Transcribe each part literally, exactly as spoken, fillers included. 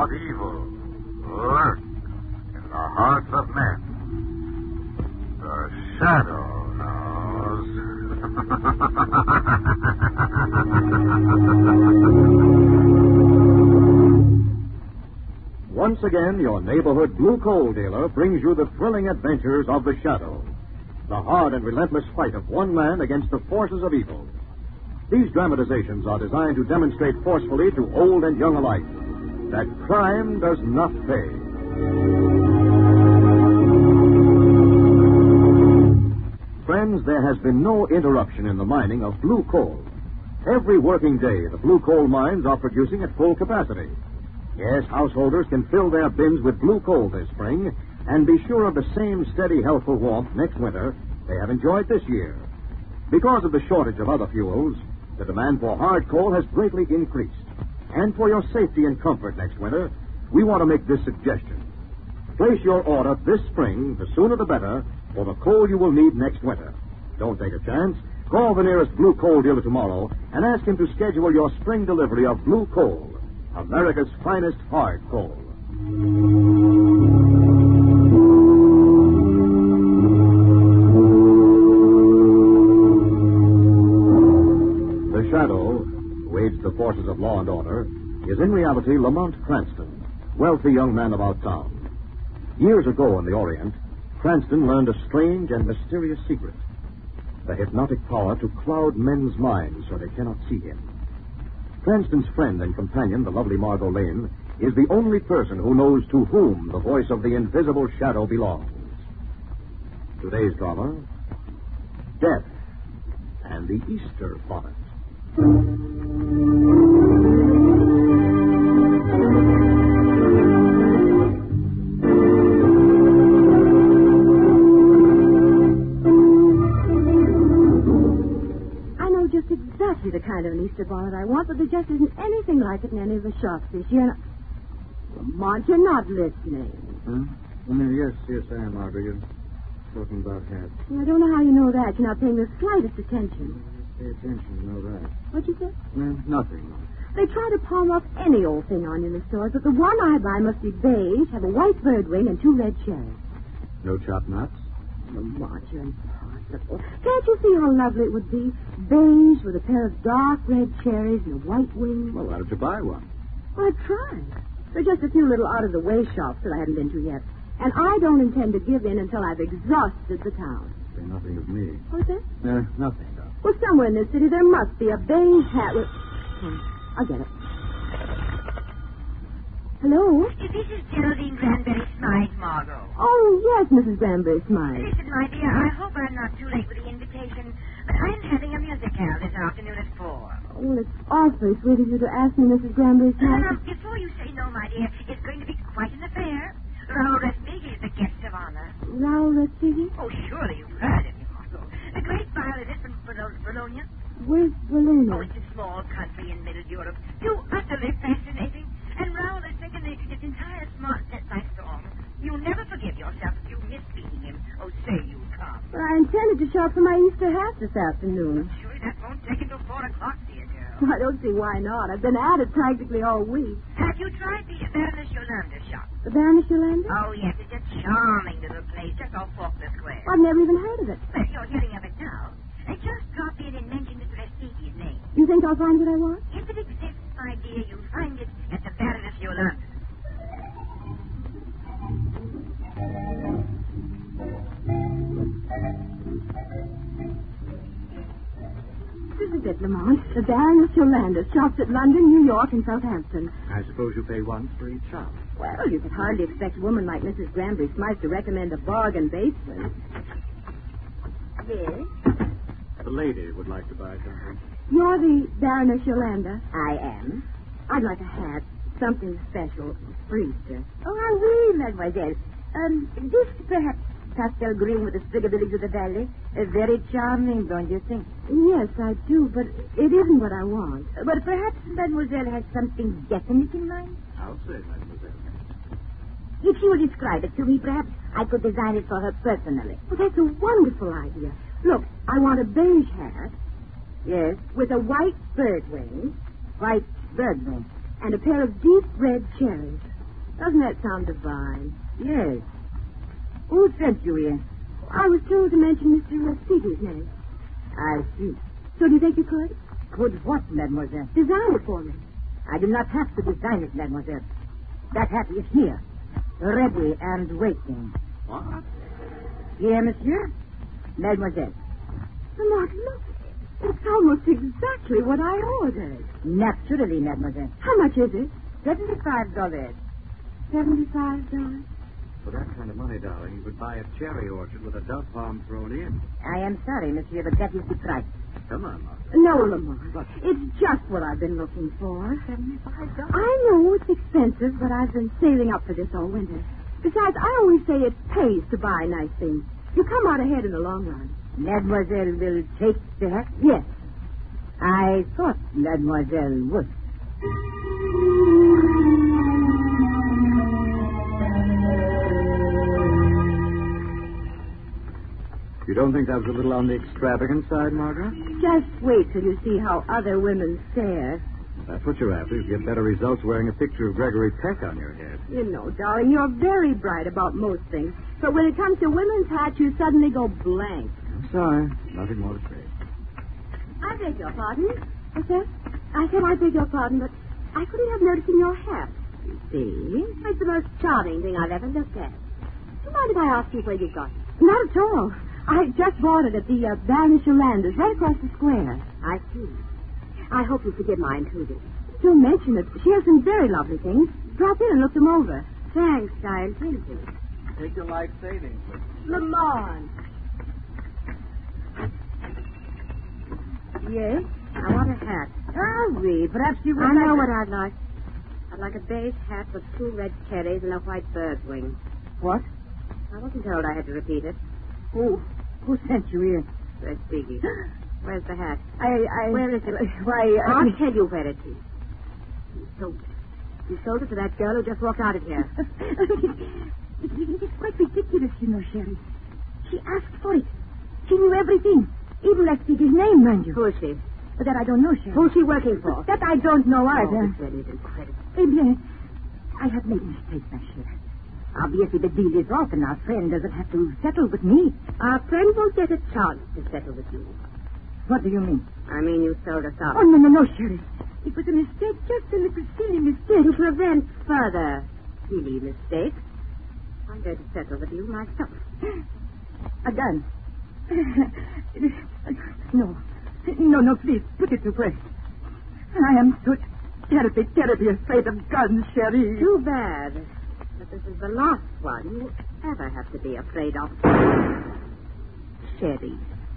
of evil lurk in the hearts of men. The shadow knows. Once again, your neighborhood blue coal dealer brings you the thrilling adventures of the Shadow, the hard and relentless fight of one man against the forces of evil. These dramatizations are designed to demonstrate forcefully to old and young alike that crime does not pay. Friends, there has been no interruption in the mining of blue coal. Every working day, the blue coal mines are producing at full capacity. Yes, householders can fill their bins with blue coal this spring and be sure of the same steady, healthful warmth next winter they have enjoyed this year. Because of the shortage of other fuels, the demand for hard coal has greatly increased. And for your safety and comfort next winter, we want to make this suggestion. Place your order this spring, the sooner the better, for the coal you will need next winter. Don't take a chance. Call the nearest blue coal dealer tomorrow and ask him to schedule your spring delivery of blue coal, America's finest hard coal. The Shadow, who aids the forces of law and order, is in reality Lamont Cranston, wealthy young man about town. Years ago in the Orient, Cranston learned a strange and mysterious secret: the hypnotic power to cloud men's minds so they cannot see him. Cranston's friend and companion, the lovely Margot Lane, is the only person who knows to whom the voice of the invisible Shadow belongs. Today's drama, Death and the Easter Bonnet. Exactly the kind of an Easter bonnet I want, but there just isn't anything like it in any of the shops this year. Lamont, you're not listening. Huh? Uh, yes, yes, I am, Margaret. You're talking about hats. I don't know how you know that. You're not paying the slightest attention. Pay attention, you know that. What'd you say? Uh, nothing. They try to palm off any old thing on you in the stores, but the one I buy must be beige, have a white bird wing, and two red cherries. No chopped nuts? Lamont, you're impossible. Can't you see how lovely it would be? Beige with a pair of dark red cherries and a white wing. Well, why don't you buy one? Well, I've tried. There are just a few little out-of-the-way shops that I haven't been to yet. And I don't intend to give in until I've exhausted the town. Say nothing of me. What's that? Uh, nothing, though. Well, somewhere in this city there must be a beige hat with... Hmm, I'll get it. Hello? This is Geraldine Granberry Smythe, Margot. Oh, yes, Missus Granberry Smythe. Listen, my dear, I hope I'm not too late with the invitation, but I'm having a musicale this afternoon at four. Oh, well, it's awfully sweet of you to ask me, Missus Granberry Smythe. Now, before you say no, my dear, it's going to be quite an affair. Raoul Respighi is the guest of honor. Raoul Respighi? Oh, surely you've heard of him, Margot. The great violinist from Bologna. Where's Bologna? Oh, it's a small country in Middle Europe. Too utterly fascinating. And Raoul has taken the, its entire smart set by storm. You'll never forgive yourself if you miss meeting him. Oh, say you come. Well, I intended to shop for my Easter hat this afternoon. Surely that won't take until four o'clock, dear girl. I don't see why not. I've been at it practically all week. Have you tried the Baroness Yolanda shop? The Baroness Yolanda? Oh, yes, it's a charming little place just off Faulkner Square. I've never even heard of it. Well, you're hearing of it now. And just drop in and mention Mister Respighi's name. You think I'll find what I want? If it exists, my dear, you'll find it at the Baroness Yolanda. This is it, Lamont. The Baroness Yolanda shops at London, New York, and Southampton. I suppose you pay once for each shop. Well, you could hardly expect a woman like Missus Granberry Smythe to recommend a bargain basement. Yes? The lady would like to buy something. You're the Baroness Yolanda? I am. I'd like a hat. Something special for Easter. Oh, oui, mademoiselle. Um, this perhaps pastel green with the sprig of the lilies of the valley. Uh, very charming, don't you think? Yes, I do, but it isn't what I want. Uh, but perhaps mademoiselle has something definite in mind? I'll say, mademoiselle. If she will describe it to me, perhaps I could design it for her personally. Well, that's a wonderful idea. Look, I want a beige hat. Yes. With a white bird wing. White bird wing. And a pair of deep red cherries. Doesn't that sound divine? Yes. Who sent you here? I was told to mention Mister Seager's name. I see. So do you think you could? Could what, mademoiselle? Design it for me. I do not have to design it, mademoiselle. That hat is here, ready and waiting. What? Here, monsieur. Mademoiselle. Lamont, look. It's almost exactly what I ordered. Naturally, mademoiselle. How much is it? Seventy-five dollars. Seventy-five dollars. For that kind of money, darling, you could buy a cherry orchard with a dove palm thrown in. I am sorry, monsieur, but that is the price. Come on, Margaret. No, Lamont. What? It's just what I've been looking for. Seventy-five dollars. I know it's expensive, but I've been saving up for this all winter. Besides, I always say it pays to buy nice things. You come out ahead in the long run. Mademoiselle will take the hat? Yes. I thought mademoiselle would. You don't think that was a little on the extravagant side, Margaret? Just wait till you see how other women stare. That's what you're after. You get better results wearing a picture of Gregory Peck on your head. You know, darling, you're very bright about most things. But when it comes to women's hats, you suddenly go blank. I'm sorry. Nothing more to say. I beg your pardon. What's that? I said I beg your pardon, but I couldn't help noticing your hat. You see? It's the most charming thing I've ever looked at. Do you mind if I ask you where you got it? Not at all. I just bought it at the uh, Baroness Yolanda's, right across the square. I see. I hope you forgive my intruding. Do mention it. She has some very lovely things. Drop in and look them over. Thanks, I intend to. Take your life savings. Lamont. Yes? I want a hat. Hurry. Perhaps you would I like know a- what I'd like. I'd like a beige hat with two red cherries and a white bird's wing. What? I wasn't told I had to repeat it. Who? Who sent you here? Where's Biggie? Where's the hat? I... I... Where is it? Why, I... I'll tell you where it is. You sold it. You sold it to that girl who just walked out of here. It's quite ridiculous, you know, Sherry. She asked for it. She knew everything. Even left Biggie's name, mind you. Who is she? But that I don't know, Sherry. Who's she working for? That I don't know Oh, either. this really is incredible. Eh bien, I have made mistakes, my Sherry. Obviously, the deal is off, and our friend doesn't have to settle with me. Our friend won't get a chance to settle with you. What do you mean? I mean, you sold us out. Oh, no, no, no, Sherry. It was a mistake, just a little silly mistake. To prevent further silly mistakes, I'm going to settle with you myself. A gun. No. No, no, please, put it away. I am so terribly, terribly afraid of guns, Sherry. Too bad. But this is the last one you ever have to be afraid of. Sherry.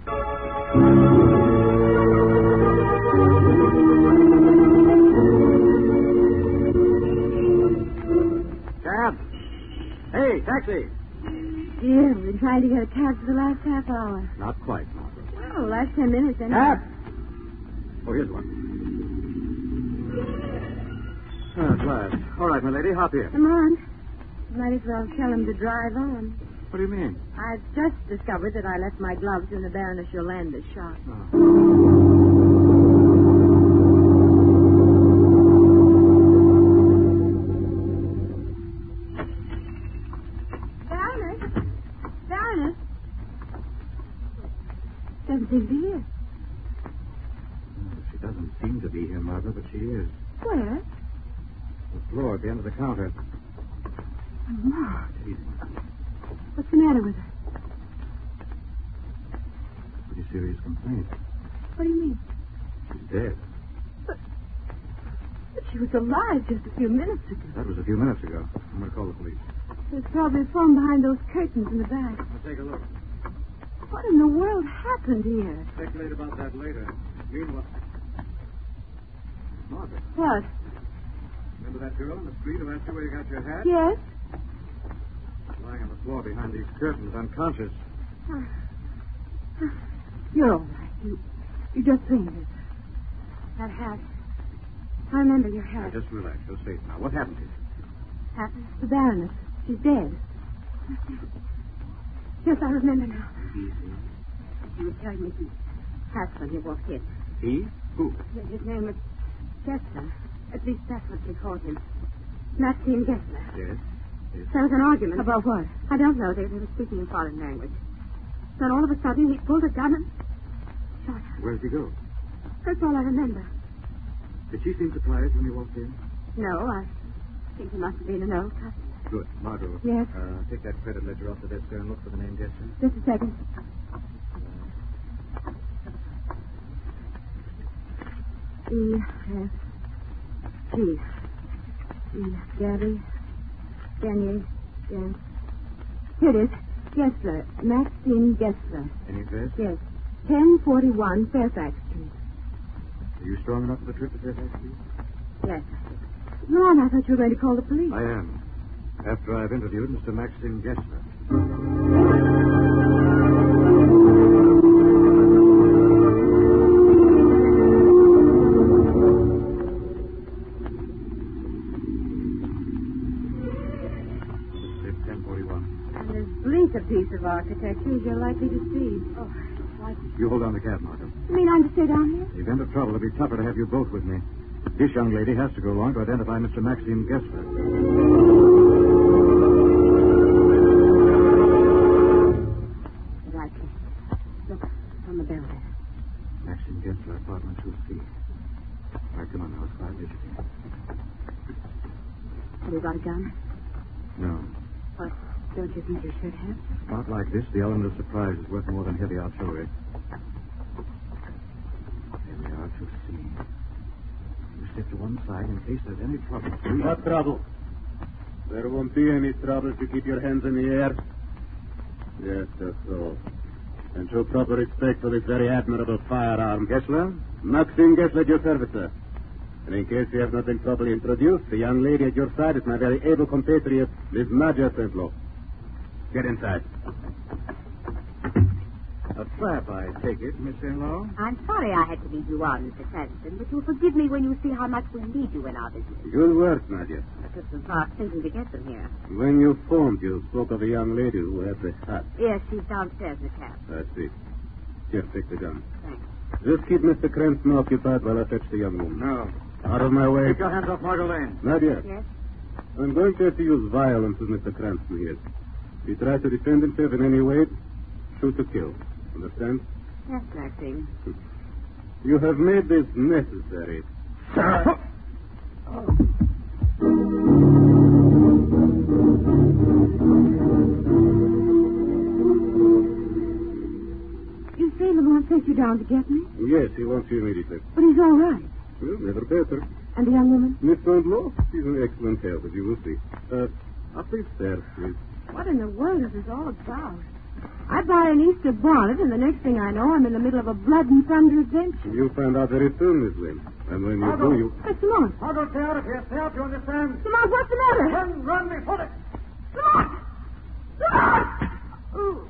Cab! Hey, taxi! Dear, we've been trying to get a cab for the last half hour. Not quite, Margaret. Well, last ten minutes, anyway. Cab! Oh, here's one. Ah, at last. All right, my lady, hop here. Come on. Might as well tell him to drive on. What do you mean? I've just discovered that I left my gloves in the Baroness Yolanda's shop. Oh. Baroness? Baroness? Doesn't seem to be here. She doesn't seem to be here, Margaret, but she is. Where? The floor at the end of the counter. Oh, Easy. what's the matter with her? Pretty serious complaint. What do you mean? She's dead. But she was alive just a few minutes ago. That was a few minutes ago. I'm going to call the police. There's probably a phone behind those curtains in the back. I'll take a look. What in the world happened here? Speculate about that later. Meanwhile... Margaret, What? remember that girl in the street who asked you where you got your hat? Yes? Lying on the floor behind these curtains, unconscious. You're all right. You, you just fainted. That hat. I remember your Now, hat. just relax. You're safe now. What happened to you? Happened. The Baroness. She's dead. Yes, I remember now. Easy. He was carrying me hat when he walked in. He? Who? His name was Chester. At least that's what they called him. Maxine Gessler. Yes? Yes. There was an argument. About what? I don't know. They, they were speaking in foreign language. Then all of a sudden he pulled a gun and shot her. Where did he go? That's all I remember. Did she seem surprised when you walked in? No, I think he must have been an old cousin. Good. Margot. Yes? Uh, take that credit ledger off the desk there and look for the name Gessler. Just a second. E F G. E. Gabby. Daniel. Yes. Here it is. Gessler. Maxine Gessler. Any address? Yes. ten forty-one Fairfax Street. Are you strong enough for the trip to Fairfax Street? Yes. Ron, I thought you were going to call the police. I am. After I've interviewed Mister Maxim Gessler. ten forty-one. And as bleak a piece of architecture as you're likely to see. Oh, why? You hold on the cab, Margot. You mean I'm to stay down here? In the event of trouble, it'll be tougher to have you both with me. This young lady has to go along to identify Mister Maxim Gessler. Right. Look, on the bell there. Maxim Gessler, apartment two C. All right, come on now. It's five digits. Have you got a gun? No. What don't you think you should have? A spot like this, the element of surprise is worth more than heavy artillery. Here we are, two C. You step to one side in case there's any trouble. What trouble? There won't be any trouble if you keep your hands in the air. Yes, that's so. And show proper respect for this very admirable firearm. Gessler? Maxine Gessler at your service, sir. And in case you have not been properly introduced, the young lady at your side is my very able compatriot, Miss Nadja Templo. Get inside. A trap, I take it, Miss-in-law? I'm sorry I had to lead you on, Mister Cranston, but you'll forgive me when you see how much we need you in our business. Good work, Nadja. I took some fast thinking to get them here. When you phoned, you spoke of a young lady who had the hat. Yes, she's downstairs in the cab. I see. Here, take the gun. Thanks. Just keep Mister Cranston occupied while I fetch the young woman. No. Out of my way. Keep your hands off Margot Lane. Nadia, Yes? I'm going to have to use violence with Mister Cranston here. If he tries to defend himself in any way, shoot to kill. Understand? Yes, Maxine. You have made this necessary. Sir! You say Lamont sent you down to get me? Yes, he wants you immediately. But he's all right. Well, never better. And the young woman? Miss Law, she's in excellent health, as you will see. Uh, up these stairs, please. What in the world is this all about? I buy an Easter bonnet, and the next thing I know, I'm in the middle of a blood and thunder adventure. You'll find out very soon, Miss Lynn. And when you Margot. do, you... Hey, Lamont. Margot, stay out of here. Stay out, you understand? Lamont, what's the matter? Run, run before it. Lamont! Lamont! Ooh.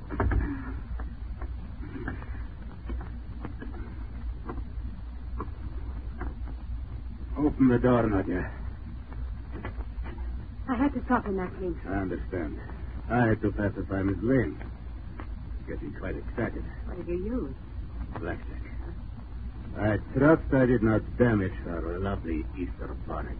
Open the door, Nadia. I had to stop him, Maxine. I understand. I had to pacify Miss Lane. Getting quite excited. What did you use? Blackjack. I trust I did not damage her lovely Easter bonnet.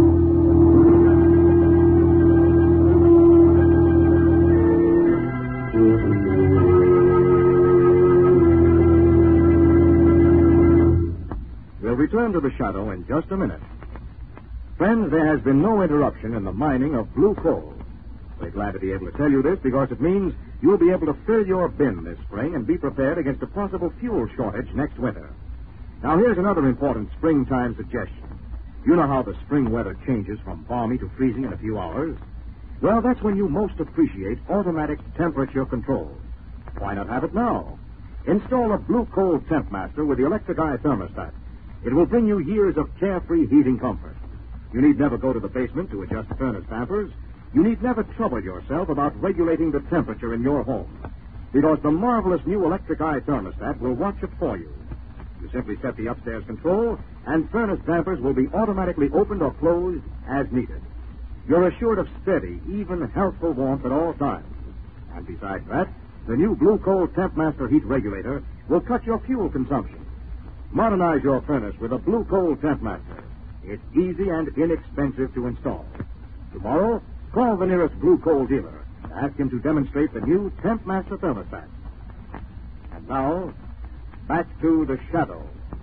We'll return to the shadow in just a minute. Friends, there has been no interruption in the mining of blue coal. We're glad to be able to tell you this because it means you'll be able to fill your bin this spring and be prepared against a possible fuel shortage next winter. Now, here's another important springtime suggestion. You know how the spring weather changes from balmy to freezing in a few hours? Well, that's when you most appreciate automatic temperature control. Why not have it now? Install a Blue Coal Temp Master with the electric eye thermostat. It will bring you years of carefree heating comfort. You need never go to the basement to adjust furnace dampers. You need never trouble yourself about regulating the temperature in your home, because the marvelous new electric eye thermostat will watch it for you. You simply set the upstairs control, and furnace dampers will be automatically opened or closed as needed. You're assured of steady, even, healthful warmth at all times. And besides that, the new Blue Coal Temp Master heat regulator will cut your fuel consumption. Modernize your furnace with a Blue Coal Temp Master. It's easy and inexpensive to install. Tomorrow, call the nearest Blue Coal dealer and ask him to demonstrate the new Temp Master thermostat. And now, back to the Shadow.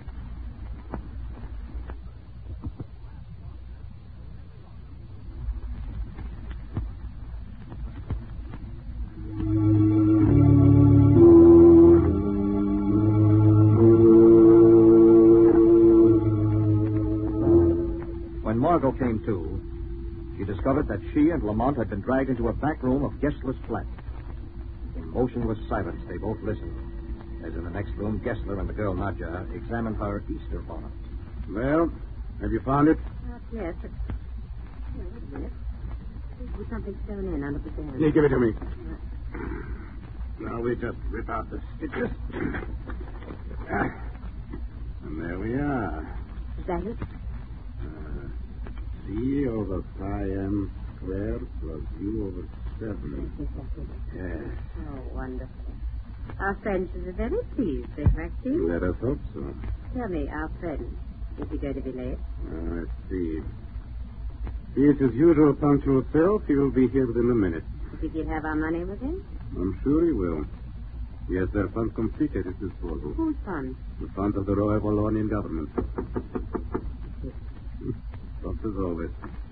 When Margot came to, she discovered that she and Lamont had been dragged into a back room of Gessler's flat. In motionless silence, they both listened, as in the next room, Gessler and the girl Nadja examined her Easter bonnet. Well, have you found it? Not yet, but... Here, wait a minute. There's something sewn in under the bed. Yeah, give it to me. Now we just rip out the stitches. And there we are. Is that it? Uh, C over pi m squared plus U over seven. Yes, that's it. Yes. Oh, wonderful. Our friends are very pleased, eh, Maxine? Let us hope so. Tell me, our friend, is he going to be late? Uh, let's see. He is his usual punctual self. He will be here within a minute. You think he'll have our money with him? I'm sure he will. He has their funds complete at his disposal. Whose funds? The funds of the Royal Wallonian government. Just as always.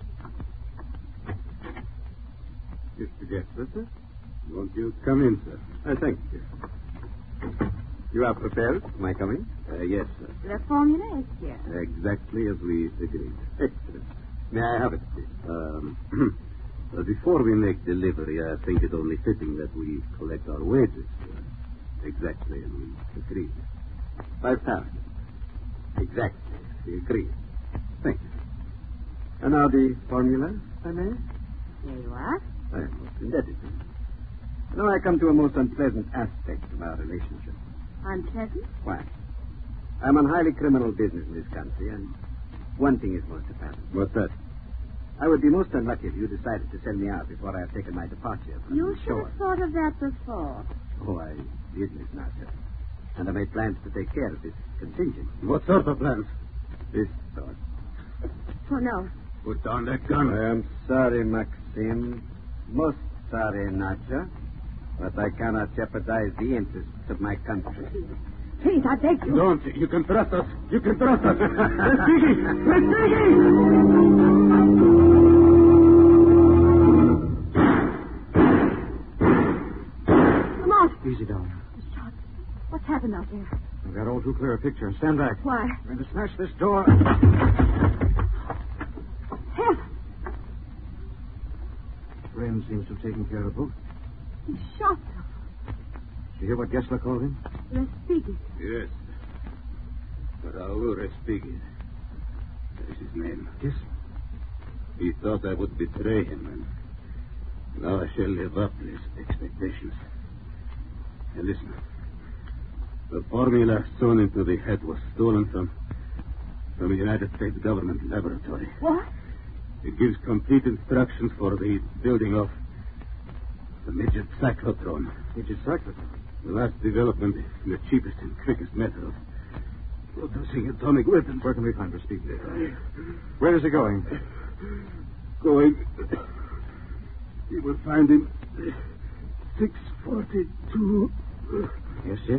Mister Gessler, sir? Won't you come in, sir? I thank you. You are prepared? Am I coming? Uh, yes, sir. The formula is here. Exactly as we agreed. Excellent. May I have it, please? Um, uh, before we make delivery, I think it only fitting that we collect our wages. Uh, exactly as we agreed. Five thousand. Exactly. We agreed. Thank you. And now the formula, if I may? There you are. I am most indebted to you. Now I come to a most unpleasant aspect of our relationship. Unpleasant? Why? I'm on highly criminal business in this country, and one thing is most apparent. What's that? I would be most unlucky if you decided to send me out before I have taken my departure from You the should shore. have thought of that before. Oh, I did, Miss Nasser. And I made plans to take care of this contingent. What sort of plans? This sort. Oh, no. Put down that gun. I am sorry, Maxim. Most sorry, Nadja. But I cannot jeopardize the interests of my country. Please, I beg you. Don't. You can trust us. You can trust us. Respighi! Respighi! Come on. Easy, darling. Shot. What's happened out there? I've got all too clear a picture. Stand back. Why? I'm going to smash this door. Help. Graham seems to have taken care of both. He shot them. Did you hear what Gessler called him? Respighi. Yes. Raul Respighi. That is his name. Yes. He thought I would betray him, and now I shall live up to his expectations. And listen. The formula sewn into the head was stolen from, from a United States government laboratory. What? It gives complete instructions for the building of the midget cyclotron. Midget cyclotron? The last development in the cheapest and quickest method of producing atomic weapons. Where can we find Respighi? Where is he going? Going. You will find him six forty-two. Yes, yes.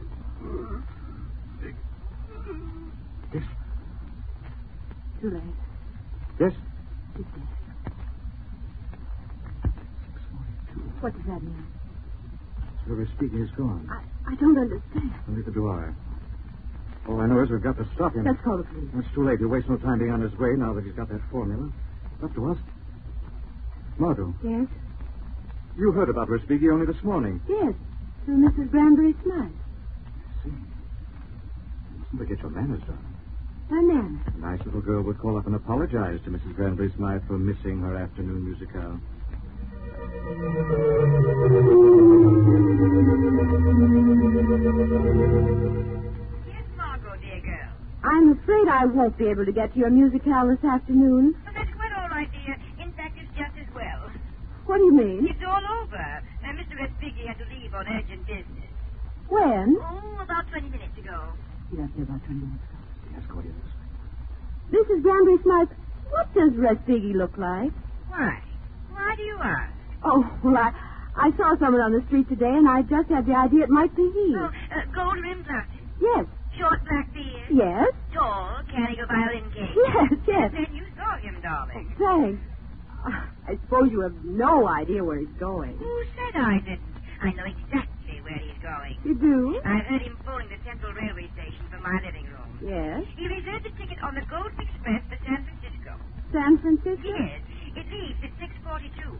Yes. Too late. Yes. He's dead. What does that mean? So Respighi is gone. I, I don't understand. Neither do I. All I know is we've got to stop him. Let's call the police. It's too late. He'll waste no time being on his way now that he's got that formula. Up to us. Margot, Yes? you heard about Respighi only this morning. Yes. Through Missus Granbury Smythe. See. Listen, to get your manners down. My man. A nice little girl would call up and apologize to Missus Granbury Smythe for missing her afternoon musicale. Yes, Margot, dear girl. I'm afraid I won't be able to get to your musicale this afternoon. Well, that's quite all right, dear. In fact, it's just as well. What do you mean? It's all over. Now, Mister Respighi had to leave on urgent business. When? Oh, about twenty minutes ago. He left here about twenty minutes ago. Yes, go ahead. Missus Granbury Smythe, what does Respighi look like? Why? Why do you ask? Oh, well, I, I saw someone on the street today, and I just had the idea it might be he. Oh, uh, gold-rimmed glasses. Yes. Short black beard. Yes. Tall, carrying a violin case. Yes, yes. Then you saw him, darling. Thanks. Uh, I suppose you have no idea where he's going. Who said I didn't? I know exactly where he's going. You do? I've heard him phoning the Central Railway Station from my living room. Yes. He reserved a ticket on the Golden Express for San Francisco. San Francisco? Yes. It leaves at six forty-two.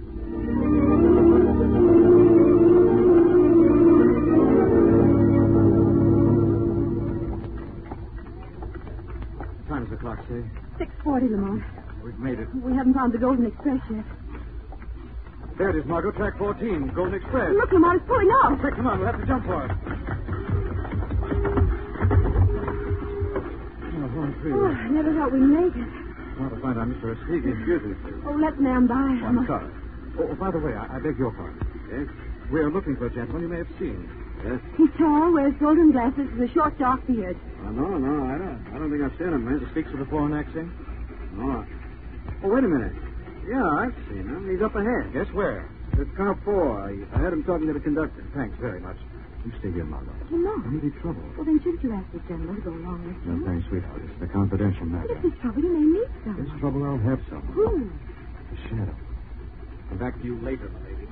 What time is the clock, say? six forty, Lamont. We've made it. We haven't found the Golden Express yet. There it is, Margot. Track fourteen, Golden Express. Look, Lamont, it's pulling off. Quick, come on. We'll have to jump for it. Oh, one, three. Oh, I never thought we'd make it. Want to find out Mister Ospigi. Excuse me, please. Oh, let ma'am by. Oh, I'm sorry. Oh, by the way, I, I beg your pardon. Yes? We're looking for a gentleman you may have seen. Yes? He's tall, wears golden glasses, with a short, dark beard. Oh, no, no, I don't. I don't think I've seen him, man. He speaks with a foreign accent. No. Oh, wait a minute. Yeah, I've seen him. He's up ahead. Yes, where? It's car four. I, I heard him talking to the conductor. Thanks very much. You stay here, Margot. Lamont. There may be trouble. Well, then shouldn't you ask this gentleman to go along with you? No, thanks, sweetheart. It's a confidential But matter. if there's trouble, you may meet There's someone. trouble, I'll have some. Who? The shadow. Come back to you later, my lady.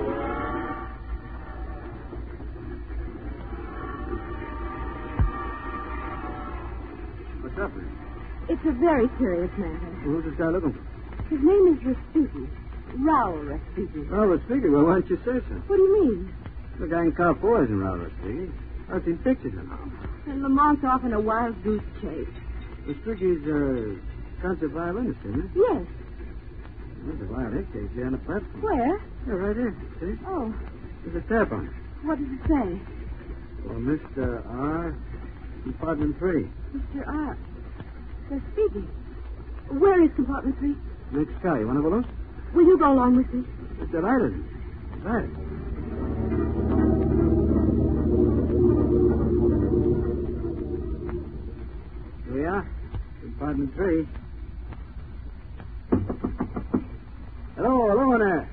What's up, man? It's a very serious matter. Who's this guy looking for? His name is Respighi. Raoul Respighi. Oh, Respighi. Well, why don't you say so? What do you mean? The guy in car four isn't Raoul Respighi. I've seen pictures of him. And Lamont's off in a wild goose chase. Respighi's a concert violinist, isn't he? Yes. There's a violin case here on the platform. Where? Yeah, right here. See? Oh, There's a tap on it. what does it say? Well, Mister R, compartment three. Mister R. Respighi. Where is compartment three? Next car. You want to have a look? Will you go along with me? It's the right of it. Right. Here we are. Compartment three. Hello, hello there.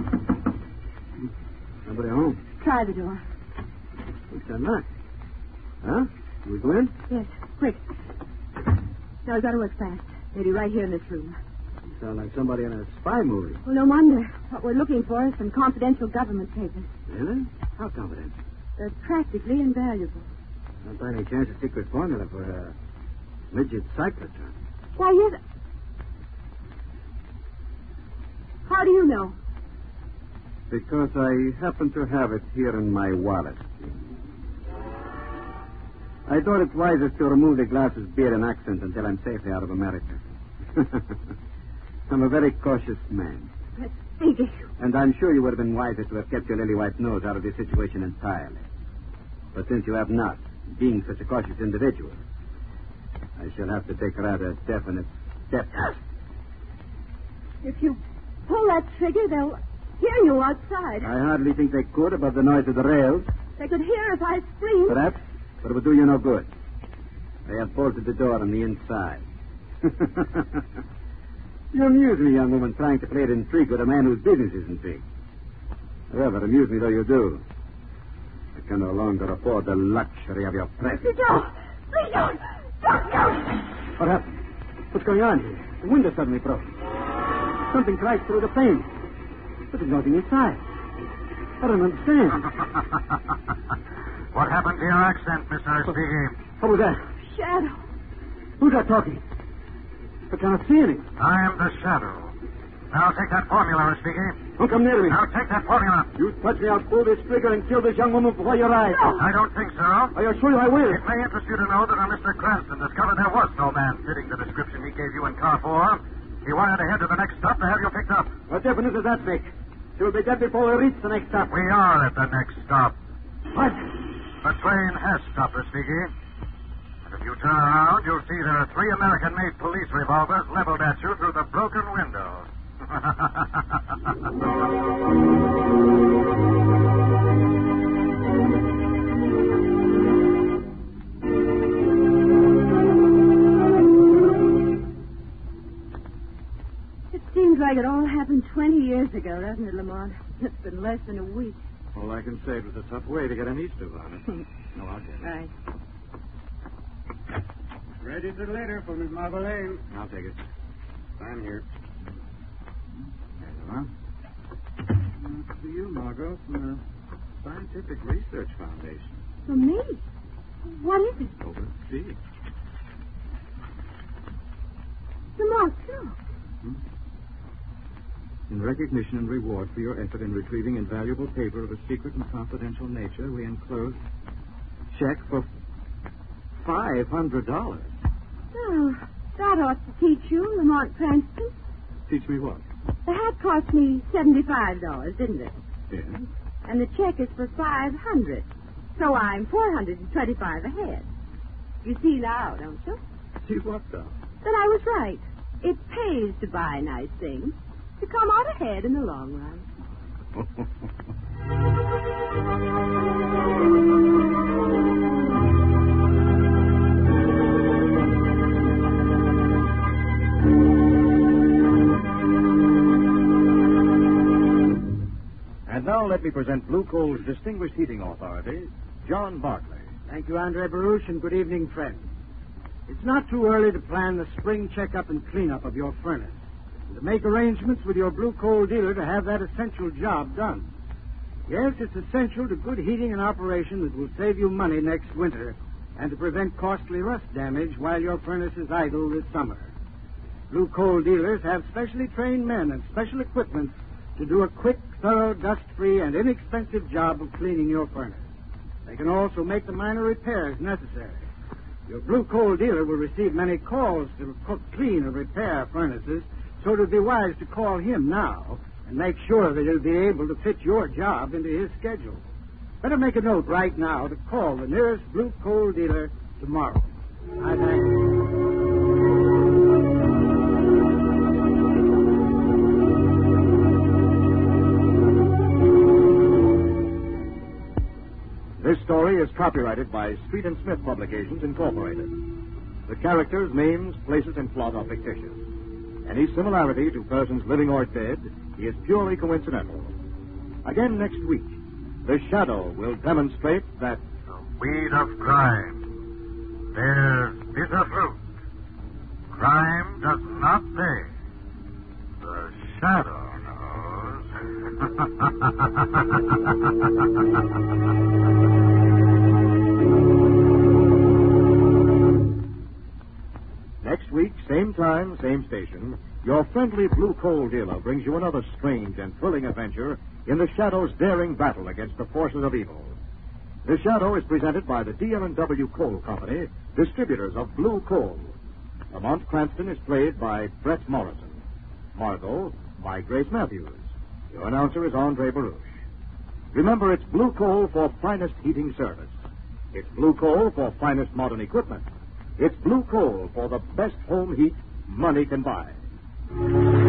Nobody home. Try the door. What's that knock? Huh? Can we go in? Yes, quick. Now, we've got to work fast. Maybe right here in this room. You sound like somebody in a spy movie. Well, no wonder. What we're looking for is some confidential government papers. Really? How confidential? They're practically invaluable. Not by any chance a secret formula for a midget cyclotron. Why, yes. How do you know? Because I happen to have it here in my wallet. I thought it wisest to remove the glasses, beard, and accent until I'm safely out of America. I'm a very cautious man. Respighi. And I'm sure you would have been wiser to have kept your lily white nose out of this situation entirely. But since you have not, being such a cautious individual, I shall have to take rather definite steps. If you pull that trigger, they'll hear you outside. I hardly think they could above the noise of the rails. They could hear if I screamed. Perhaps, but it would do you no good. They have bolted the door on the inside. You amuse me, young woman, trying to play at intrigue with a man whose business is intrigue. However, amuse me though you do, I can no longer afford the luxury of your presence. Please don't. Please don't. Don't, don't. What happened? What's going on here? The window suddenly broke. Something crashed through the pane. But there's nothing inside. I don't understand. What happened to your accent, Mister Respighi? What was that? Shadow. Who's that talking? I cannot see anything. I am the Shadow. Now take that formula, Respighi. Don't come near me. Now take that formula. You touch me, I'll pull this trigger and kill this young woman before your eyes. I don't think so. I assure you I will. It may interest you to know that when Mister Cranston discovered there was no man fitting the description he gave you in car four, he wired ahead to the next stop to have you picked up. What difference does that make? She will be dead before we reach the next stop. We are at the next stop. What? The train has stopped, Respighi. And if you turn around, you'll see there are three American-made police revolvers leveled at you through the broken window. It seems Seems like it all happened twenty years ago, doesn't it, Lamont? It's been less than a week. All I can say, it was a tough way to get an Easter on it. No, I'll get it. Right. Ready to later for Miss Marble Lane. I'll take it. I'm here. There you are. It's for you, Margot, from the Scientific Research Foundation. For me? What is it? Overseas. Lamont, look. Hmm? In recognition and reward for your effort in retrieving invaluable paper of a secret and confidential nature, we enclose check for five hundred dollars. Oh, that ought to teach you, Lamont Cranston. Teach me what? The hat cost me seventy-five dollars, didn't it? Yes. And the check is for five hundred dollars. So I'm four hundred twenty-five dollars ahead. You see now, don't you? See what, though? That I was right. It pays to buy nice things, to come out ahead in the long run. And now let me present Blue Coal's distinguished heating authority, John Barclay. Thank you, Andre Baruch, and good evening, friends. It's not too early to plan the spring checkup and cleanup of your furnace, and to make arrangements with your Blue Coal dealer to have that essential job done. Yes, it's essential to good heating and operation that will save you money next winter and to prevent costly rust damage while your furnace is idle this summer. Blue Coal dealers have specially trained men and special equipment to do a quick, thorough, dust-free, and inexpensive job of cleaning your furnace. They can also make the minor repairs necessary. Your Blue Coal dealer will receive many calls to cook, clean, or repair furnaces, so it would be wise to call him now and make sure that he'll be able to fit your job into his schedule. Better make a note right now to call the nearest Blue Coal dealer tomorrow. I thank you. This story is copyrighted by Street and Smith Publications, Incorporated. The characters, names, places, and plot are fictitious. Any similarity to persons living or dead is purely coincidental. Again next week, The Shadow will demonstrate that the weed of crime bears bitter fruit. Crime does not pay. The Shadow Next week, same time, same station, your friendly Blue Coal dealer brings you another strange and thrilling adventure in the Shadow's daring battle against the forces of evil. The Shadow is presented by the D L and W Coal Company, distributors of Blue Coal. Lamont Cranston is played by Brett Morrison. Margot by Grace Matthews. Your announcer is Andre Baruch. Remember, it's Blue Coal for finest heating service. It's Blue Coal for finest modern equipment. It's Blue Coal for the best home heat money can buy.